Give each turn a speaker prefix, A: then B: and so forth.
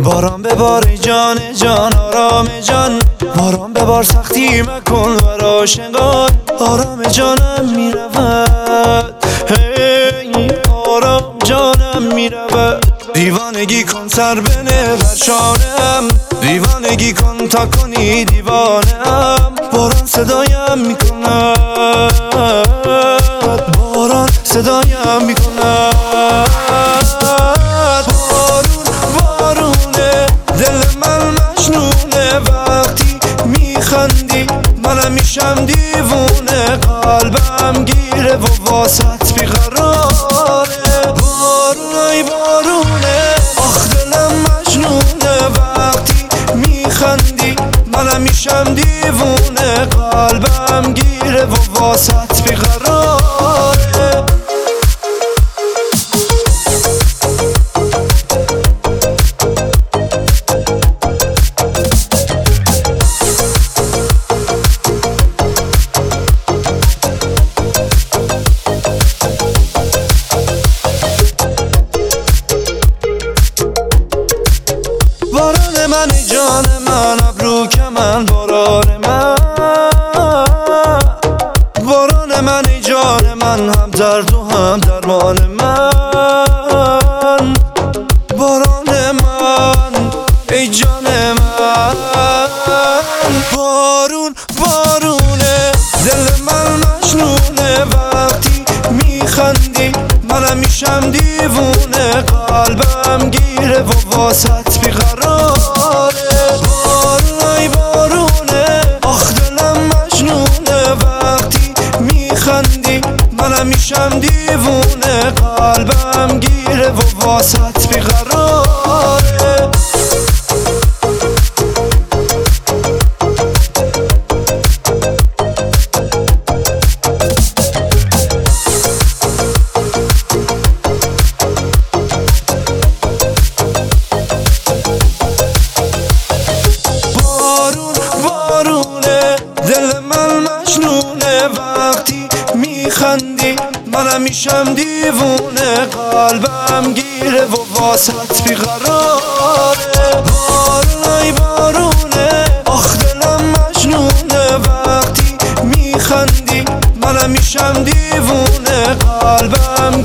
A: باران ببار جان جان آرام جان، باران ببار سختی مکن و راشنگان. آرام جانم میرود، هی آرام جانم میرود. دیوانگی کن سر بنه بر شانم، دیوانگی کن تا کنی دیوانم. باران صدایم میکند، باران صدایم میکند. بارون بارونه دل من مجنونه، وقتی میخندی منم میشم دیوونه. قلبم گیره و واسط بیقراره. بارون ای بارونه آخ دلم مجنونه، وقتی میخندی منم میشم دیوونه. قلبم گیره و واسط بیقراره. باران من ای جان من ابرو کمن باران من، باران من ای جان من هم درد و هم درمان من. باران من ای جان من، بارون بارونه دل من مجنونه، وقتی میخندی منم میشم دیوونه. قلبم گیره و واسط بیقراره. بارون ای بارونه آخ دلم مجنونه، وقتی میخندی منم میشم دیوونه. قلبم گیره و واسط بیقراره. دل من مجنونه، وقتی میخندی منم میشم دیوونه. قلبم گیره و واسط بیقراره. بارون ای بارونه آخ دلم مجنونه، وقتی میخندی منم میشم دیوونه. قلبم